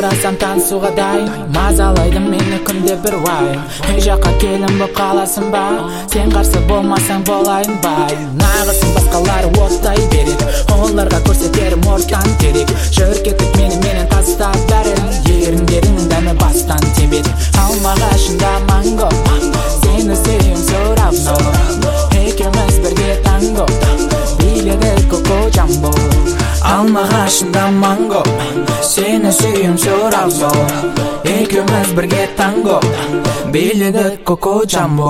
сұрасам танысуға дайын, мазалайды мені күнде бір уайым. Үй жаққа келін боп қаласың ба, сен қарсы болмасаң болайын бай. Нағысын басқалары оттай береді, оларға көрсетерім ортан керек. Жүркетіп менен тастап бәрін, еріндерінің дәмі бастан тебеді. Алмағашында манго, сені сүйем сұрап нолу, екеуміз бірге танго, биледі коко джамбо. Алмағашында манго, сені сүйем сұрап нолу, екеуміз бірге танго, биледі коко джамбо.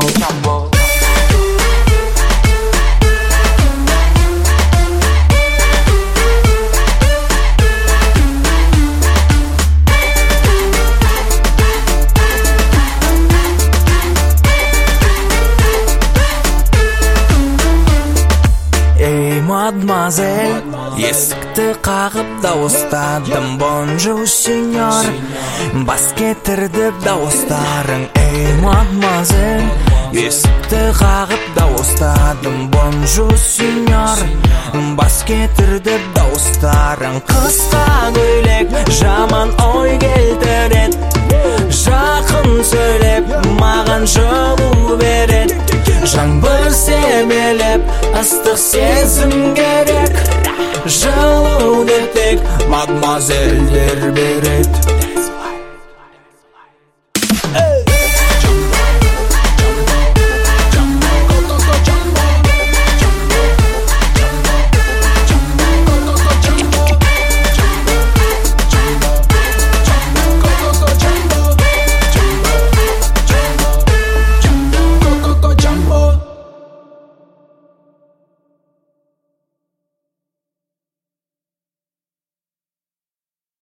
Мадемуазель, есікті қағып дауыстадым. Бонжур сеньор, бас кетірді дауыстарың. Ей мадемуазель, есікті қағып дауыстадым. Бонжур сеньор, бас кетірді дауыстарың. Қысқа көйлек жаман ой келтіреді, жақын сөйлеп маған жылу береді. Жаңбыр себелеп ыстық сезім керек, жылуды тек мадемуазельдер береді.